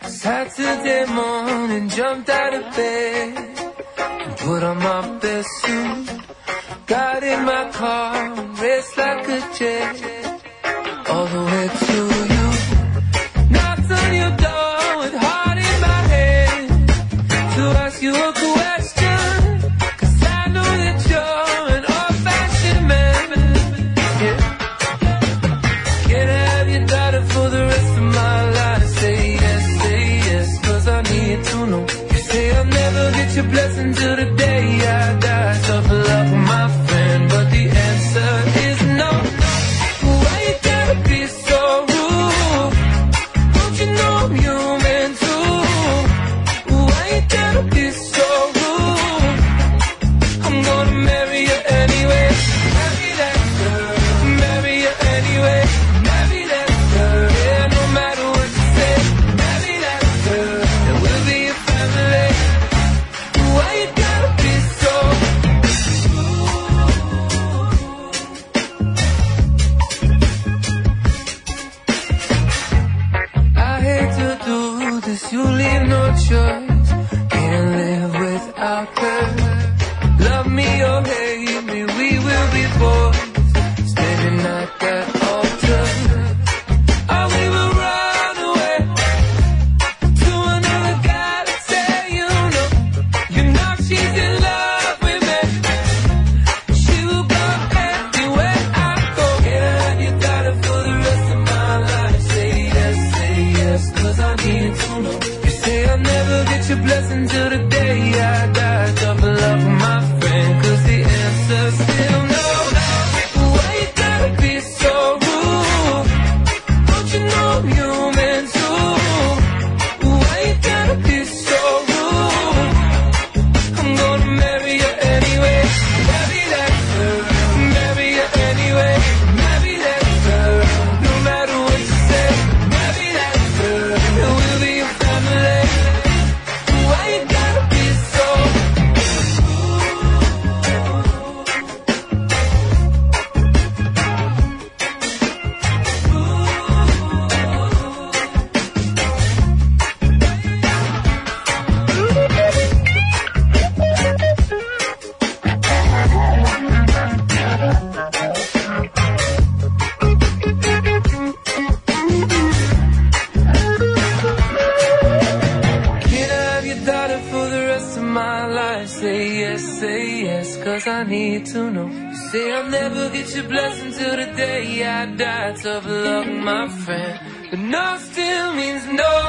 Saturday morning, jumped out of bed and put on my best suit. Got in my car and raced like a jet all the way to you. Knocked on your door with heart in my head to ask you a question, 'cause I know that you're an old-fashioned man. Yeah. Can I have your daughter for the rest of my life? Say yes, 'cause I need to know. You say I'll never get your blessing till the day I die. Tough love, my friend, but the answer is no. Why you gotta be so rude? Don't you know I'm human too? Why you gotta be so rude? I'm gonna marry you anyway. Marry that girl. Marry you anyway. Marry that girl. Yeah, no matter what you say. Marry that girl. And we'll be a family. Why you gotta be so I hate to do this, you leave no choice. Can't live without her. Love me or hate me, we will be boys. Standing at that altar. Oh, we will run away to another guy to say you know she's in love with me. She will go anywhere I go. Can I have your daughter for the rest of my life? Say yes, 'cause I need to know. You say I'll never get your blessing till the day I die. Tough love, my friend, 'cause the answer's still no. Why you gotta be so rude? Don't you know I'm human too? Why you gotta be so rude? I'm gonna marry you anyway. Marry that girl. Marry you anyway. Marry that girl. No matter what you say. Marry that girl. And we'll be a family. Why you gotta be so Can I have your daughter for the rest of my life? Say yes, 'cause I need to know. You say I'll never get your blessing till the day I die. Tough luck, my friend, but no still means no.